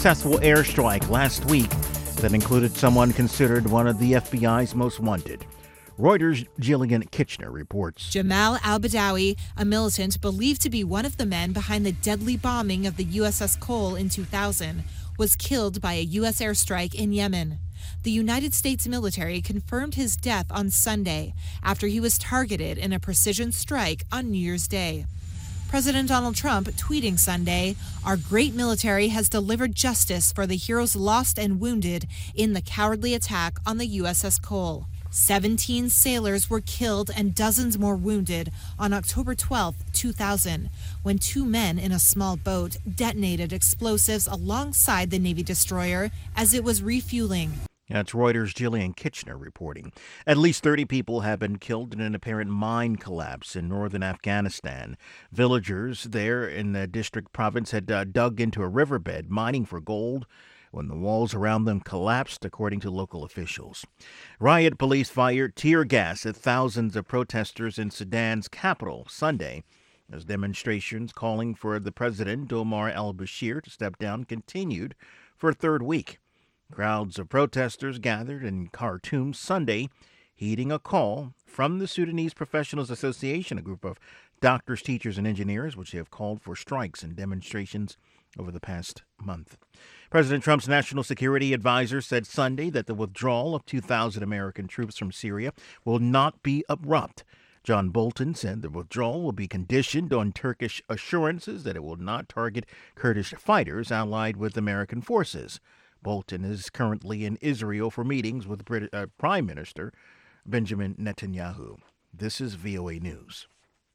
successful airstrike last week that included someone considered one of the FBI's most wanted. Reuters' Jillian Kitchener reports. Jamal al-Badawi, a militant believed to be one of the men behind the deadly bombing of the USS Cole in 2000, was killed by a U.S. airstrike in Yemen. The United States military confirmed his death on Sunday after he was targeted in a precision strike on New Year's Day. President Donald Trump tweeting Sunday, "Our great military has delivered justice for the heroes lost and wounded in the cowardly attack on the USS Cole." 17 sailors were killed and dozens more wounded on October 12, 2000, when two men in a small boat detonated explosives alongside the Navy destroyer as it was refueling. That's Reuters' Jillian Kitchener reporting. At least 30 people have been killed in an apparent mine collapse in northern Afghanistan. Villagers there in the district province had dug into a riverbed mining for gold when the walls around them collapsed, according to local officials. Riot police fired tear gas at thousands of protesters in Sudan's capital Sunday as demonstrations calling for the president, Omar al-Bashir, to step down continued for a third week. Crowds of protesters gathered in Khartoum Sunday, heeding a call from the Sudanese Professionals Association, a group of doctors, teachers, and engineers, which have called for strikes and demonstrations over the past month. President Trump's national security advisor said Sunday that the withdrawal of 2,000 American troops from Syria will not be abrupt. John Bolton said the withdrawal will be conditioned on Turkish assurances that it will not target Kurdish fighters allied with American forces. Bolton is currently in Israel for meetings with Prime Minister Benjamin Netanyahu. This is VOA News.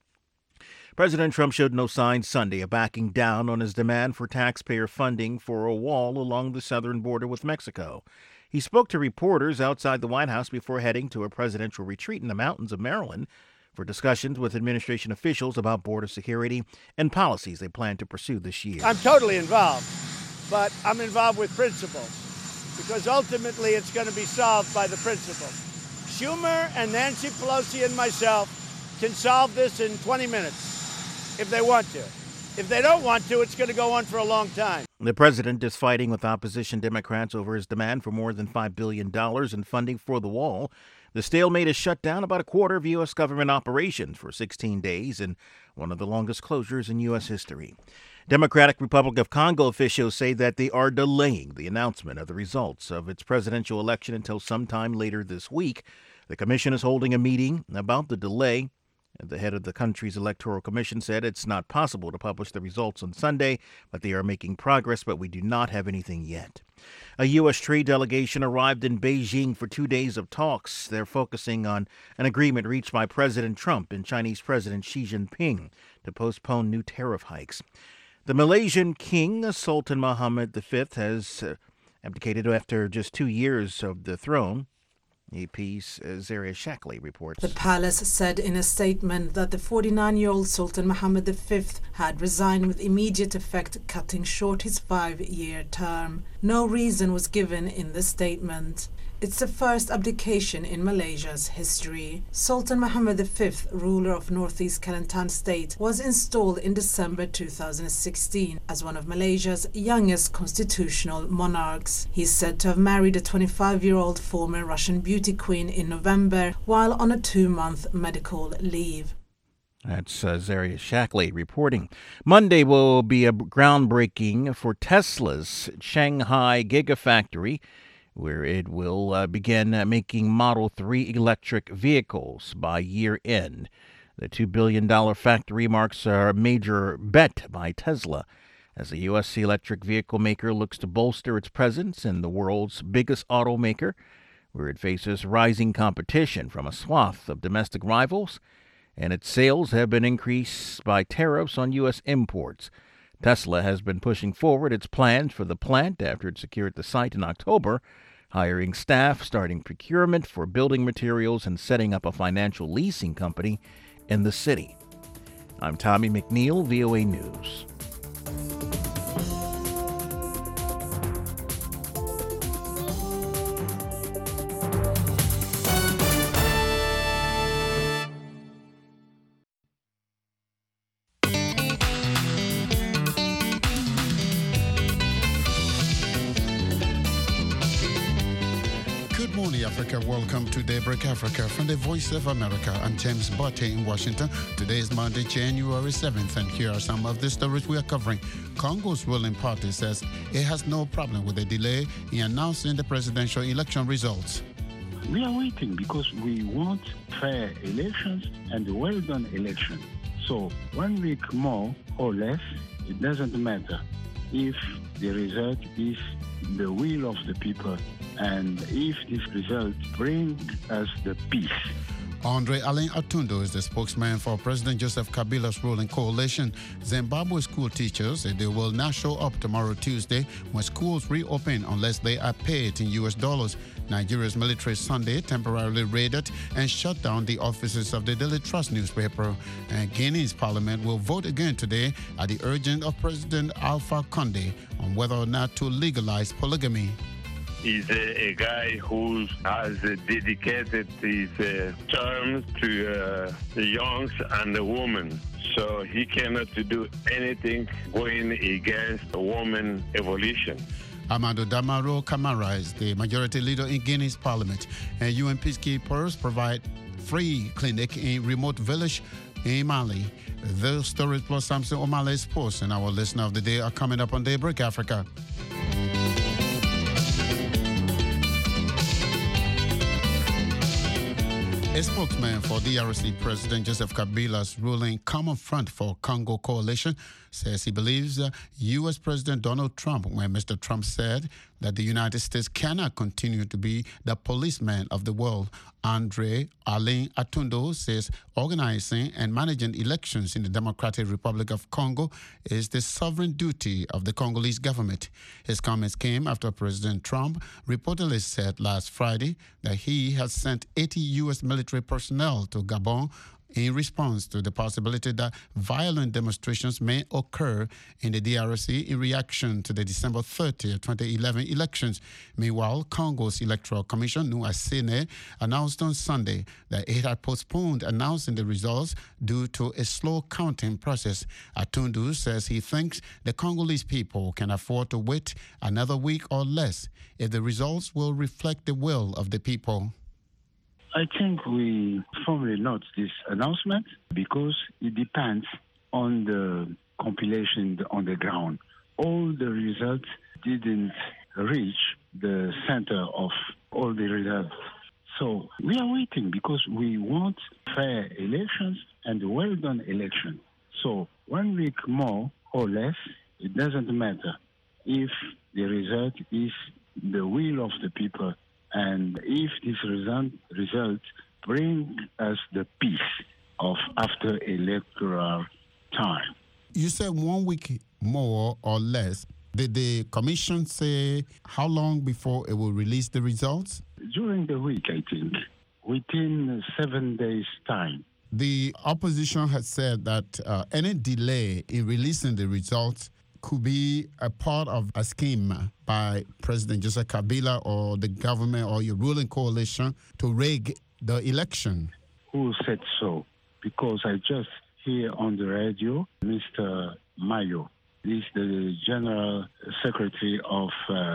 President Trump showed no signs Sunday of backing down on his demand for taxpayer funding for a wall along the southern border with Mexico. He spoke to reporters outside the White House before heading to a presidential retreat in the mountains of Maryland for discussions with administration officials about border security and policies they plan to pursue this year. I'm totally involved, but I'm involved with principles because ultimately it's going to be solved by the principles. Schumer and Nancy Pelosi and myself can solve this in 20 minutes. If they want to. If they don't want to, it's going to go on for a long time. The president is fighting with opposition Democrats over his demand for more than $5 billion in funding for the wall. The stalemate has shut down about a quarter of U.S. government operations for 16 days and one of the longest closures in U.S. history. Democratic Republic of Congo officials say that they are delaying the announcement of the results of its presidential election until sometime later this week. The commission is holding a meeting about the delay. The head of the country's electoral commission said it's not possible to publish the results on Sunday, but they are making progress, but we do not have anything yet. A U.S. trade delegation arrived in Beijing for 2 days of talks. They're focusing on an agreement reached by President Trump and Chinese President Xi Jinping to postpone new tariff hikes. The Malaysian king, Sultan Muhammad V, has abdicated after just 2 years of the throne. AP's Zaria Shackley reports. The palace said in a statement that the 49-year-old Sultan Muhammad V had resigned with immediate effect, cutting short his 5-year term. No reason was given in the statement. It's the first abdication in Malaysia's history. Sultan Muhammad V, ruler of Northeast Kelantan State, was installed in December 2016 as one of Malaysia's youngest constitutional monarchs. He's said to have married a 25-year-old former Russian beauty queen in November while on a 2-month medical leave. That's Zaria Shackley reporting. Monday will be a groundbreaking for Tesla's Shanghai Gigafactory, where it will begin making Model 3 electric vehicles by year end. The $2 billion factory marks a major bet by Tesla as the U.S. electric vehicle maker looks to bolster its presence in the world's biggest automaker, where it faces rising competition from a swath of domestic rivals, and its sales have been increased by tariffs on U.S. imports. Tesla has been pushing forward its plans for the plant after it secured the site in October, hiring staff, starting procurement for building materials, and setting up a financial leasing company in the city. I'm Tommy McNeil, VOA News. morning, Africa. Welcome to Daybreak Africa from the Voice of America. I'm James Botte in Washington. Today is Monday, January 7th, and here are some of the stories we are covering. Congo's ruling party says it has no problem with the delay in announcing the presidential election results. We are waiting because we want fair elections and well-done elections. So 1 week more or less, it doesn't matter if the result is the will of the people and if this result brings us the peace. Andre Alain Atundo is the spokesman for President Joseph Kabila's ruling coalition. Zimbabwe school teachers say they will not show up tomorrow, Tuesday, when schools reopen unless they are paid in U.S. dollars. Nigeria's military Sunday temporarily raided and shut down the offices of the Daily Trust newspaper. And Guinea's parliament will vote again today at the urging of President Alpha Condé on whether or not to legalize polygamy. He's a guy who has dedicated his terms to the youngs and the women. So he cannot do anything going against woman evolution. Amadou Damaro Camara is the majority leader in Guinea's parliament. And UN peacekeepers provide free clinic in remote village in Mali. Those stories plus Samson Omale Sports and our listener of the day are coming up on Daybreak Africa. A spokesman for DRC President Joseph Kabila's ruling Common Front for Congo coalition says he believes U.S. President Donald Trump, when Mr. Trump said that the United States cannot continue to be the policeman of the world. Andre Alain Atundo says organizing and managing elections in the Democratic Republic of Congo is the sovereign duty of the Congolese government. His comments came after President Trump reportedly said last Friday that he has sent 80 U.S. military personnel to Gabon in response to the possibility that violent demonstrations may occur in the DRC in reaction to the December 30, 2011 elections. Meanwhile, Congo's Electoral Commission, NUACENE, announced on Sunday that it had postponed announcing the results due to a slow counting process. Atundu says he thinks the Congolese people can afford to wait another week or less if the results will reflect the will of the people. I think we firmly note this announcement because it depends on the compilation on the ground. All the results didn't reach the center of all the results. So we are waiting because we want fair elections and well-done elections. So 1 week more or less, it doesn't matter if the result is the will of the people and if this result brings us the peace of after electoral time. You said 1 week more or less. Did the commission say how long before it will release the results? During the week, I think, within 7 days' time. The opposition has said that any delay in releasing the results could be a part of a scheme by President Joseph Kabila or the government or your ruling coalition to rig the election. Who said so? Because I just hear on the radio, Mr. Mayo, he's the General Secretary of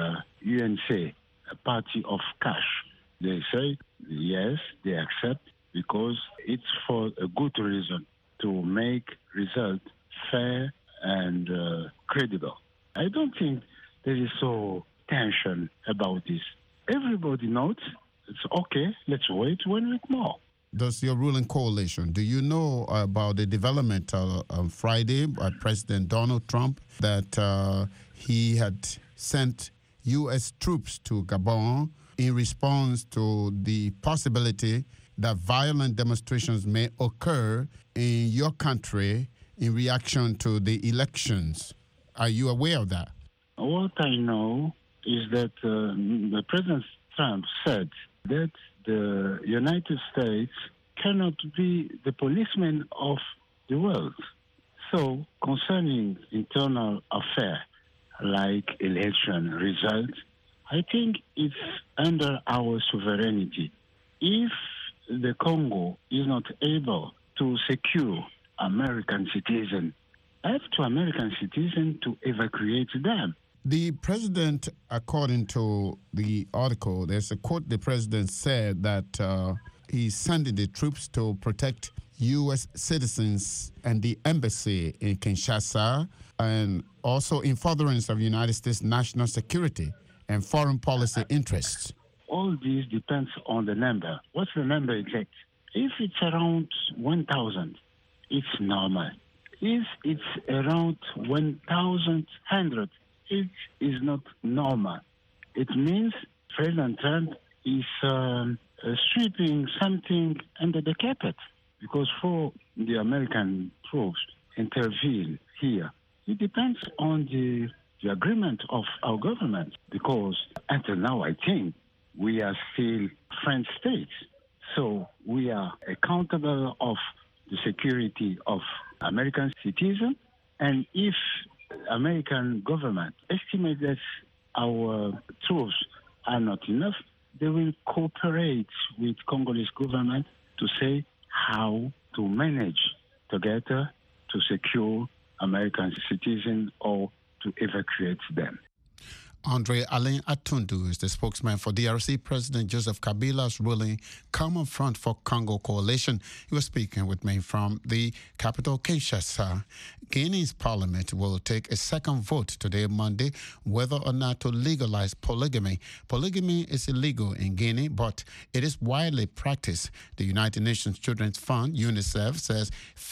UNC, a party of cash. They say, yes, they accept because it's for a good reason to make results fair and credible. I don't think there is so tension about this. Everybody knows it's okay, let's wait 1 week more. Does your ruling coalition, do you know about the development on Friday by President Donald Trump that he had sent U.S. troops to Gabon in response to the possibility that violent demonstrations may occur in your country in reaction to the elections? Are you aware of that? What I know is that the President Trump said that the United States cannot be the policeman of the world. So concerning internal affairs like election results, I think it's under our sovereignty. If the Congo is not able to secure American citizens, up to American citizens to evacuate them. The president, according to the article, there's a quote, the president said that he's sending the troops to protect U.S. citizens and the embassy in Kinshasa, and also in furtherance of United States national security and foreign policy interests. All this depends on the number. What's the number exact? If it's around 1,000, it's normal. If it's around 1,100, it is not normal. It means President Trump is sweeping something under the carpet, because for the American troops intervene here, it depends on the agreement of our government, because until now, I think we are still French states. So we are accountable of the security of American citizens. And if American government estimates that our troops are not enough, they will cooperate with Congolese government to say how to manage together to secure American citizens or to evacuate them. Andre Alain Atundu is the spokesman for DRC President Joseph Kabila's ruling Common Front for Congo coalition. He was speaking with me from the capital, Kinshasa. Guinea's parliament will take a second vote today, Monday, whether or not to legalize polygamy. Polygamy is illegal in Guinea, but it is widely practiced. The United Nations Children's Fund, UNICEF, says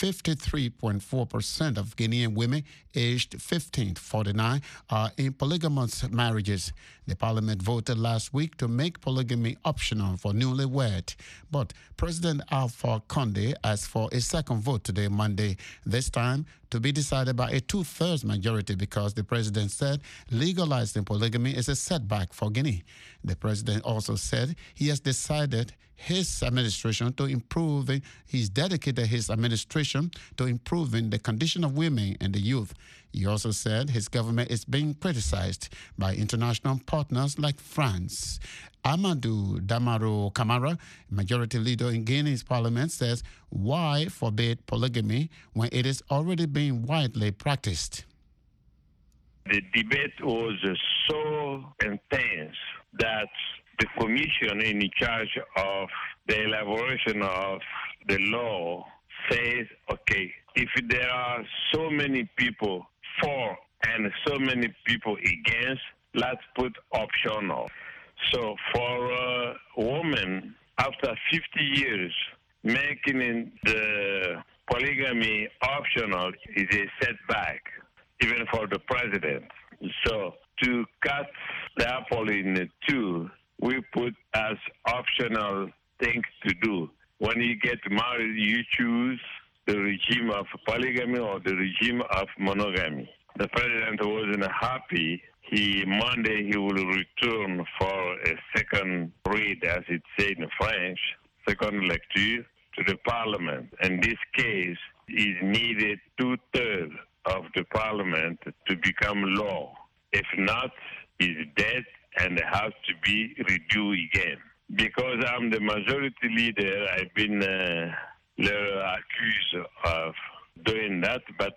53.4% of Guinean women aged 15 to 49 are in polygamous marriages. The parliament voted last week to make polygamy optional for newlywed, but President Alpha Condé asked for a second vote today, Monday, this time to be decided by a 2/3 majority, because the president said legalizing polygamy is a setback for Guinea. The president also said he has decided his administration to improve, he's dedicated his administration to improving the condition of women and the youth. He also said his government is being criticized by international partners like France. Amadou Damaro Camara, majority leader in Guinea's parliament, says, why forbid polygamy when it is already being widely practiced? The debate was so intense that the commission in charge of the elaboration of the law says, okay, if there are so many people for and so many people against, let's put optional. So for a woman, after 50 years, making the polygamy optional is a setback, even for the president. So to cut the apple in two, we put as optional things to do. When you get married, you choose the regime of polygamy or the regime of monogamy. The president wasn't happy. Monday he will return for a second read, as it said in French, second lecture to the parliament. In this case, is needed 2/3 of the parliament to become law. If not, it's dead and has to be reviewed again. Because I'm the majority leader, I've been accused of doing that, but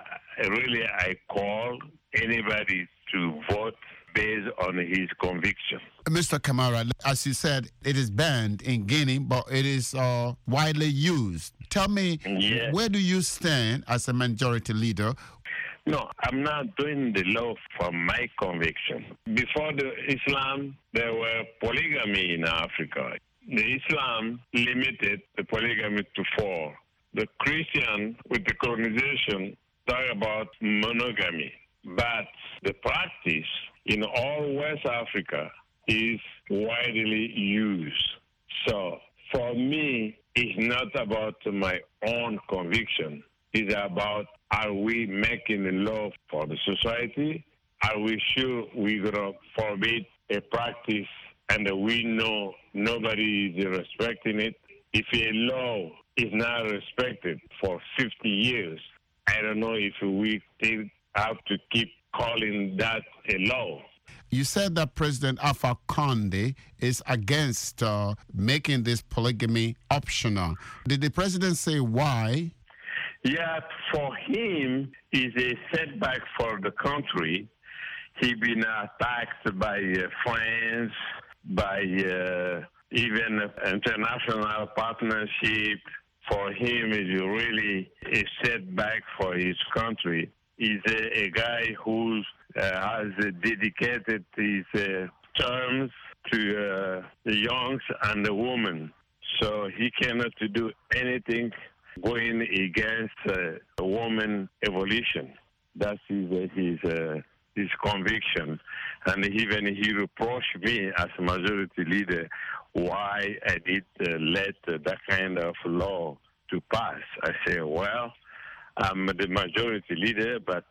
I call anybody to vote based on his conviction. Mr. Camara, as you said, it is banned in Guinea, but it is widely used. Tell me, where do you stand as a majority leader? No, I'm not doing the law for my conviction. Before the Islam, there were polygamy in Africa. The Islam limited the polygamy to 4. The Christian, with the colonization, talk about monogamy. But the practice in all West Africa is widely used. So for me, it's not about my own conviction. It's about, are we making a law for the society? Are we sure we're going to forbid a practice and we know nobody is respecting it? If a law is not respected for 50 years, I don't know if we still have to keep calling that a law. You said that President Alpha Condé is against making this polygamy optional. Did the president say why? Yeah, for him, it's a setback for the country. He been attacked by friends, by even international partnership. For him, is really a setback for his country. He's a guy who has dedicated his terms to the youngs and the women. So he cannot do anything going against woman evolution. That's his conviction. And even he reproached me as majority leader why I did let that kind of law to pass. I say, well, I'm the majority leader, but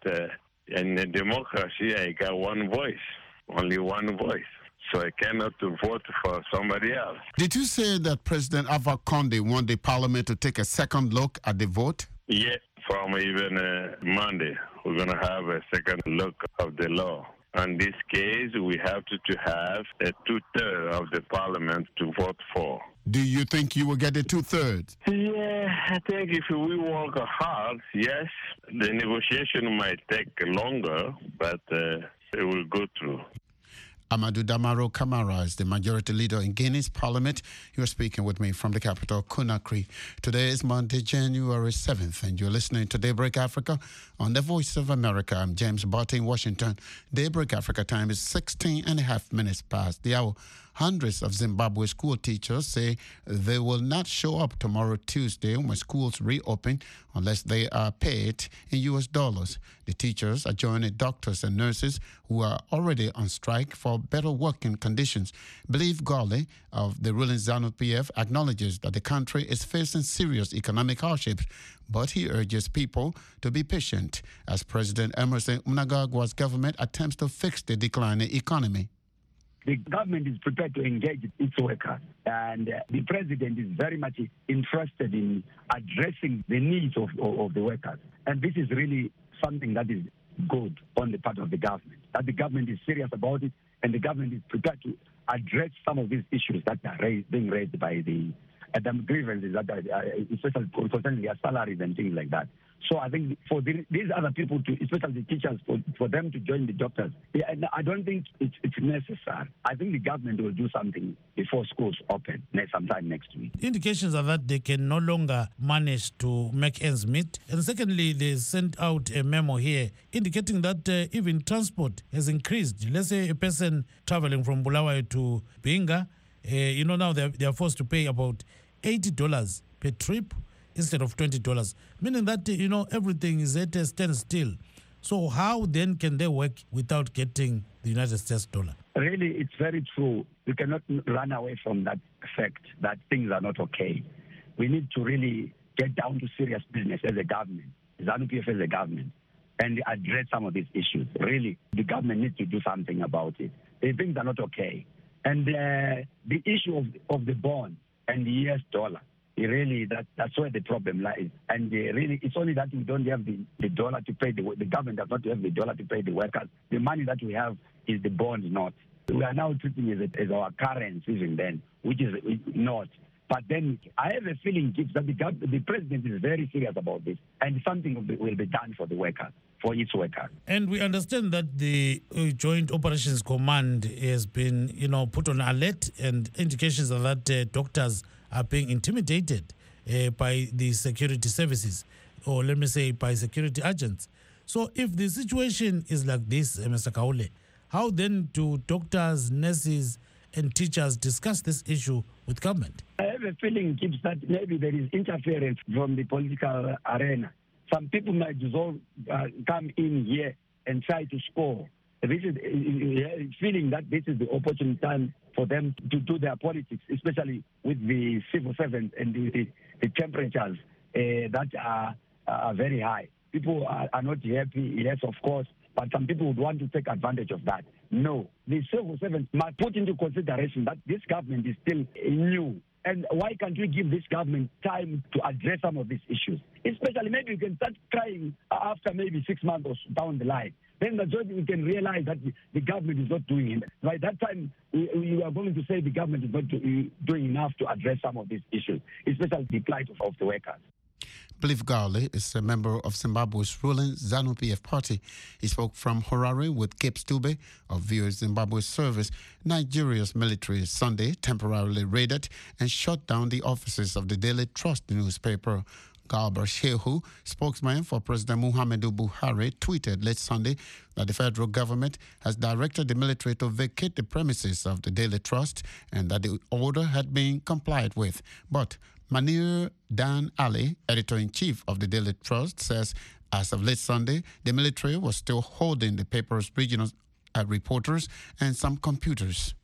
in a democracy, I got one voice, only one voice. So I cannot vote for somebody else. Did you say that President Alpha Conde want the parliament to take a second look at the vote? Yeah, from even Monday, we're going to have a second look of the law. In this case, we have to have a two-thirds of the parliament to vote for. Do you think you will get the 2/3? Yeah, I think if we work hard, yes, the negotiation might take longer, but it will go through. Amadou Damaro Camara is the majority leader in Guinea's parliament. You're speaking with me from the capital, Conakry. Today is Monday, January 7th, and you're listening to Daybreak Africa on the Voice of America. I'm James Barton in Washington. Daybreak Africa time is 16 and a half minutes past the hour. Hundreds of Zimbabwe school teachers say they will not show up tomorrow, Tuesday, when schools reopen unless they are paid in U.S. dollars. The teachers are joining doctors and nurses who are already on strike for better working conditions. Believe Gale of the ruling ZANU-PF acknowledges that the country is facing serious economic hardships, but he urges people to be patient as President Emerson Mnangagwa's government attempts to fix the declining economy. The government is prepared to engage its workers, and the president is very much interested in addressing the needs of the workers. And this is really something that is good on the part of the government, that the government is serious about it, and the government is prepared to address some of these issues that are being raised by the grievances, that are, especially concerning their salaries and things like that. So I think for these other people, especially the teachers, for them to join the doctors, I don't think it's necessary. I think the government will do something before schools open sometime next week. Indications are that they can no longer manage to make ends meet. And secondly, they sent out a memo here indicating that even transport has increased. Let's say a person traveling from Bulawayo to Binga, now they are forced to pay about $80 per trip instead of $20, meaning that, everything is at a standstill. So how then can they work without getting the United States dollar? Really, it's very true. We cannot run away from that fact that things are not okay. We need to really get down to serious business as a government, ZANU-PF as a government, and address some of these issues. Really, the government needs to do something about it. The things are not okay. And the issue of the bond and the US dollar, really, that's where the problem lies. And really, it's only that we don't have the dollar to pay the government does not have the dollar to pay the workers. The money that we have is the bond note. We are now treating it as our currency even then, which is not. But then I have a feeling that the president is very serious about this, and something will be done for the workers, for its workers. And we understand that the Joint Operations Command has been, put on alert, and indications are that doctors are being intimidated by the security services, or let me say by security agents. So if the situation is like this, Mr. Kaule, how then do doctors, nurses, and teachers discuss this issue with government? I have a feeling, Gibbs, that maybe there is interference from the political arena. Some people might come in here and try to score. This is feeling that this is the opportune time for them to do their politics, especially with the civil servants and the temperatures that are very high. People are not happy, yes, of course, but some people would want to take advantage of that. No, the civil servants must put into consideration that this government is still new. And why can't we give this government time to address some of these issues? Especially maybe we can start trying after maybe 6 months or down the line. Then we can realize that the government is not doing it. By that time, we are going to say the government is not doing enough to address some of these issues, especially the plight of the workers. Plivgali is a member of Zimbabwe's ruling ZANU-PF party. He spoke from Harare with Cape Stube of VOA Zimbabwe Service. Nigeria's military Sunday temporarily raided and shut down the offices of the Daily Trust newspaper. Garba Shehu, spokesman for President Muhammadu Buhari, tweeted late Sunday that the federal government has directed the military to vacate the premises of the Daily Trust and that the order had been complied with. But Manir Dan Ali, editor-in-chief of the Daily Trust, says as of late Sunday, the military was still holding the paper's regional reporters and some computers.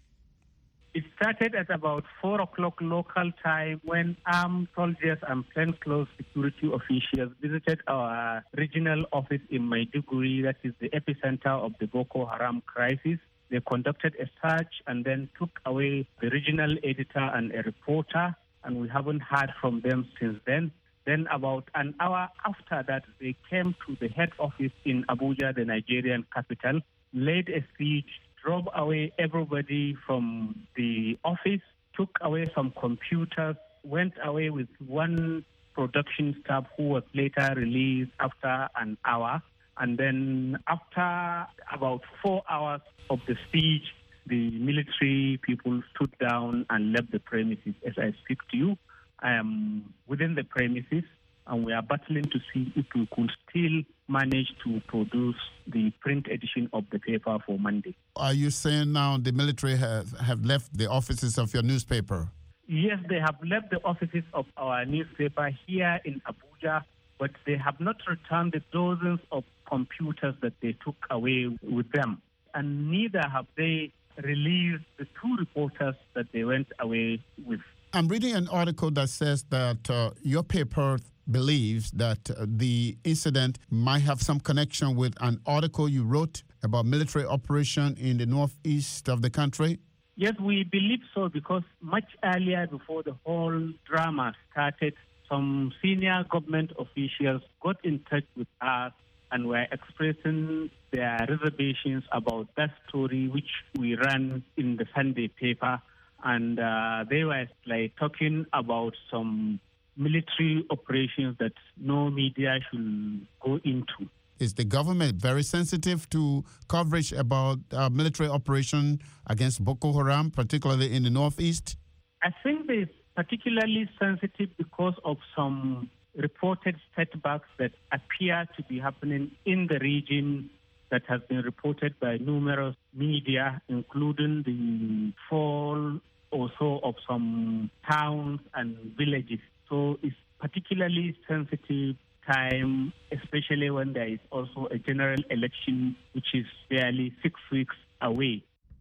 It started at about 4 o'clock local time when armed soldiers and plainclothes security officials visited our regional office in Maiduguri, that is the epicenter of the Boko Haram crisis. They conducted a search and then took away the regional editor and a reporter, and we haven't heard from them since then. Then about an hour after that, they came to the head office in Abuja, the Nigerian capital, laid a siege, drove away everybody from the office, took away some computers, went away with one production staff who was later released after an hour. And then after about 4 hours of the siege, the military people stood down and left the premises. As I speak to you, I am within the premises, and we are battling to see if we could still manage to produce the print edition of the paper for Monday. Are you saying now the military have left the offices of your newspaper? Yes, they have left the offices of our newspaper here in Abuja, but they have not returned the dozens of computers that they took away with them. And neither have they released the 2 reporters that they went away with. I'm reading an article that says that your paper believes that the incident might have some connection with an article you wrote about military operation in the northeast of the country. Yes, we believe so, because much earlier, before the whole drama started, some senior government officials got in touch with us and were expressing their reservations about that story which we ran in the Sunday paper. And they were talking about some military operations that no media should go into. Is the government very sensitive to coverage about military operation against Boko Haram, particularly in the northeast? I think they're particularly sensitive because of some reported setbacks that appear to be happening in the region that has been reported by numerous media, including the fall also of some towns and villages. So it's particularly sensitive time, especially when there is also a general election, which is barely 6 weeks away.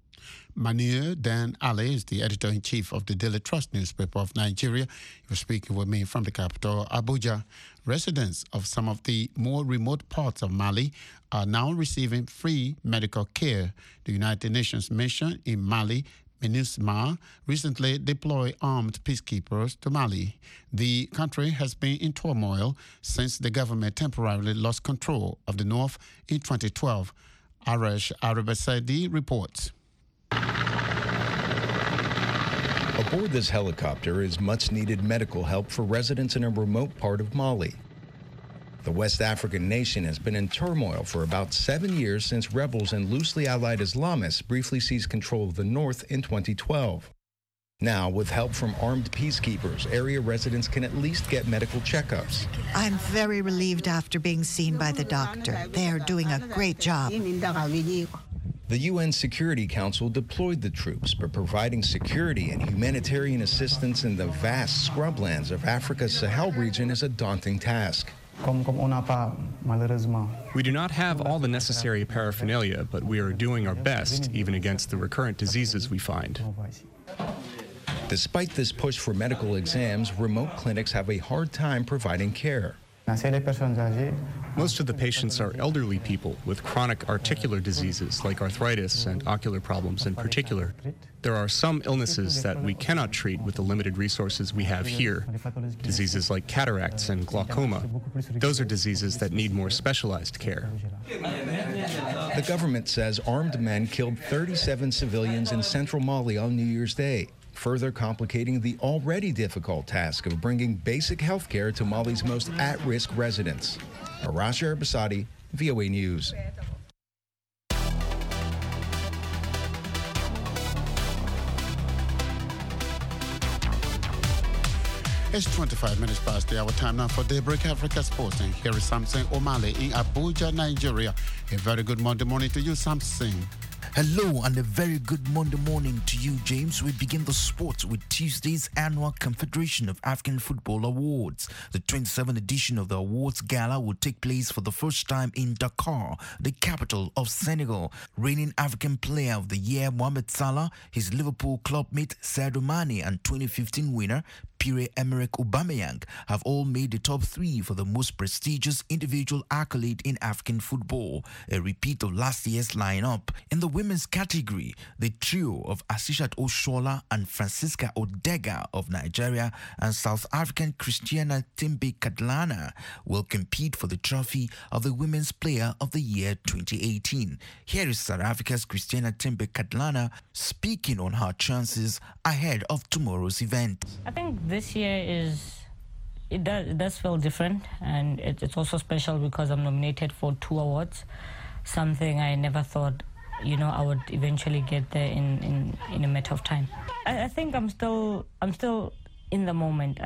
Manir Dan Ali is the editor-in-chief of the Daily Trust newspaper of Nigeria. He was speaking with me from the capital, Abuja. Residents of some of the more remote parts of Mali are now receiving free medical care. The United Nations mission in Mali, MINUSMA, recently deployed armed peacekeepers to Mali. The country has been in turmoil since the government temporarily lost control of the north in 2012. Arash Arabasadi reports. Aboard this helicopter is much-needed medical help for residents in a remote part of Mali. The West African nation has been in turmoil for about 7 years since rebels and loosely allied Islamists briefly seized control of the north in 2012. Now, with help from armed peacekeepers, area residents can at least get medical checkups. I'm very relieved after being seen by the doctor. They are doing a great job. The UN Security Council deployed the troops, but providing security and humanitarian assistance in the vast scrublands of Africa's Sahel region is a daunting task. We do not have all the necessary paraphernalia, but we are doing our best, even against the recurrent diseases we find. Despite this push for medical exams, remote clinics have a hard time providing care. Most of the patients are elderly people with chronic articular diseases like arthritis and ocular problems in particular. There are some illnesses that we cannot treat with the limited resources we have here. Diseases like cataracts and glaucoma. Those are diseases that need more specialized care. The government says armed men killed 37 civilians in central Mali on New Year's Day. further complicating the already difficult task of bringing basic health care to Mali's most at-risk residents. Arasha Basadi, VOA News. It's 25 minutes past the hour. Time now for Daybreak Africa Sports. And here is Samson O'Malley in Abuja, Nigeria. A very good Monday morning to you, Samson. Hello and a very good Monday morning to you, James. We begin the sports with Tuesday's annual Confederation of African Football Awards. The 27th edition of the awards gala will take place for the first time in Dakar, the capital of Senegal. Reigning African Player of the Year Mohamed Salah, his Liverpool clubmate Sadio Mane and 2015 winner Pierre-Emerick Aubameyang have all made the top three for the most prestigious individual accolade in African football, a repeat of last year's lineup. In the women's category, the trio of Asishat Oshola and Francisca Odega of Nigeria and South African Christiana Tembe Kadlana will compete for the trophy of the Women's Player of the Year 2018. Here is South Africa's Christiana Tembe Kadlana speaking on her chances ahead of tomorrow's event. I think this year it does feel different, and it's also special because I'm nominated for 2 awards, something I never thought I would eventually get there in a matter of time. I think I'm still in the moment.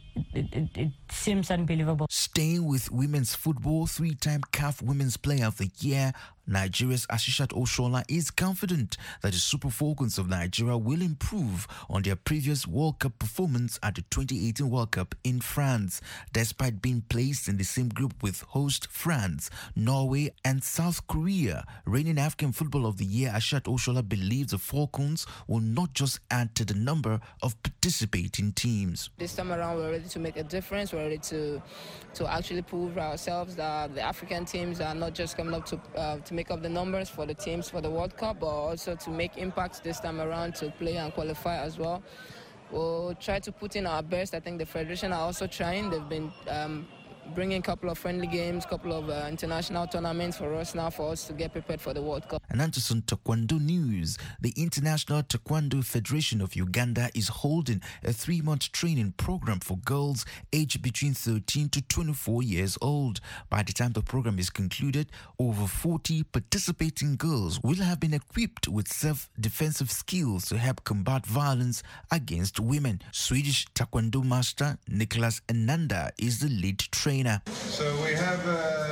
It seems unbelievable. Staying with women's football, 3-time CAF Women's Player of the Year, Nigeria's Asishat Oshola is confident that the Super Falcons of Nigeria will improve on their previous World Cup performance at the 2018 World Cup in France. Despite being placed in the same group with host France, Norway and South Korea, reigning African Football of the Year Asishat Oshola believes the Falcons will not just add to the number of participating teams. This time around, we're ready to make a difference. We're ready to actually prove ourselves that the African teams are not just coming up to make up the numbers for the teams for the World Cup, but also to make impacts this time around, to play and qualify as well. We'll try to put in our best. I think the Federation are also trying. They've been bringing a couple of friendly games, couple of international tournaments for us to get prepared for the World Cup. And on to some Taekwondo news. The International Taekwondo Federation of Uganda is holding a 3-month training program for girls aged between 13 to 24 years old. By the time the program is concluded, over 40 participating girls will have been equipped with self-defensive skills to help combat violence against women. Swedish Taekwondo master Nicholas Ananda is the lead trainer. So we have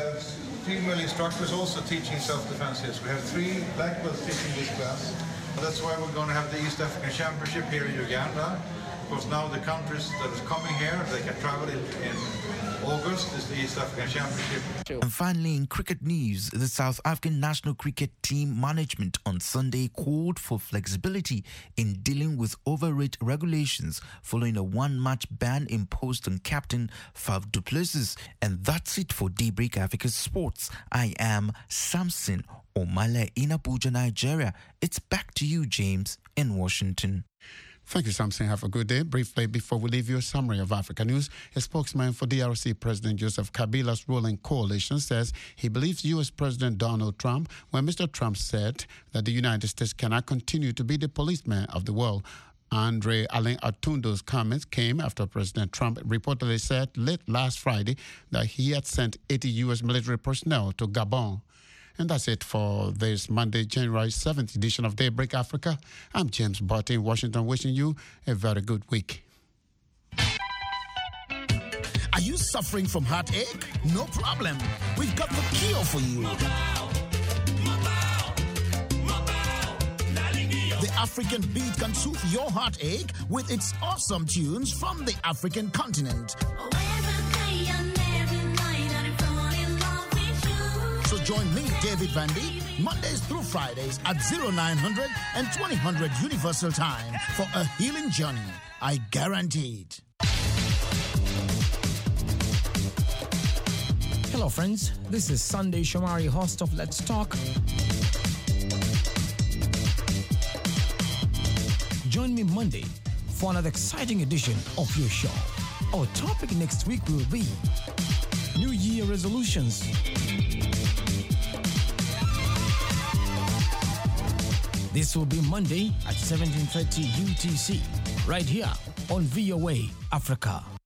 female instructors also teaching self-defense. We have 3 black belts teaching this class. That's why we're going to have the East African Championship here in Uganda. Because now the countries that is coming here, they can travel in August, is the East African Championship. And finally, in cricket news, the South African national cricket team management on Sunday called for flexibility in dealing with overrate regulations following a 1-match ban imposed on captain Faf du Plessis. And that's it for Daybreak Africa Sports. I am Samson O'Malley in Abuja, Nigeria. It's back to you, James, in Washington. Thank you, Samson. Have a good day. Briefly, before we leave you, a summary of Africa news. A spokesman for DRC President Joseph Kabila's ruling coalition says he believes U.S. President Donald Trump when Mr. Trump said that the United States cannot continue to be the policeman of the world. Andre Alain Atundo's comments came after President Trump reportedly said late last Friday that he had sent 80 U.S. military personnel to Gabon. And that's it for this Monday, January 7th edition of Daybreak Africa. I'm James Barty in Washington, wishing you a very good week. Are you suffering from heartache? No problem. We've got the cure for you. The African beat can soothe your heartache with its awesome tunes from the African continent. So join me, David Vandy, Mondays through Fridays at 0900 and 2000 Universal Time for a healing journey. I guarantee it. Hello, friends. This is Sunday Shomari, host of Let's Talk. Join me Monday for another exciting edition of your show. Our topic next week will be New Year resolutions. This will be Monday at 17:30 UTC, right here on VOA Africa.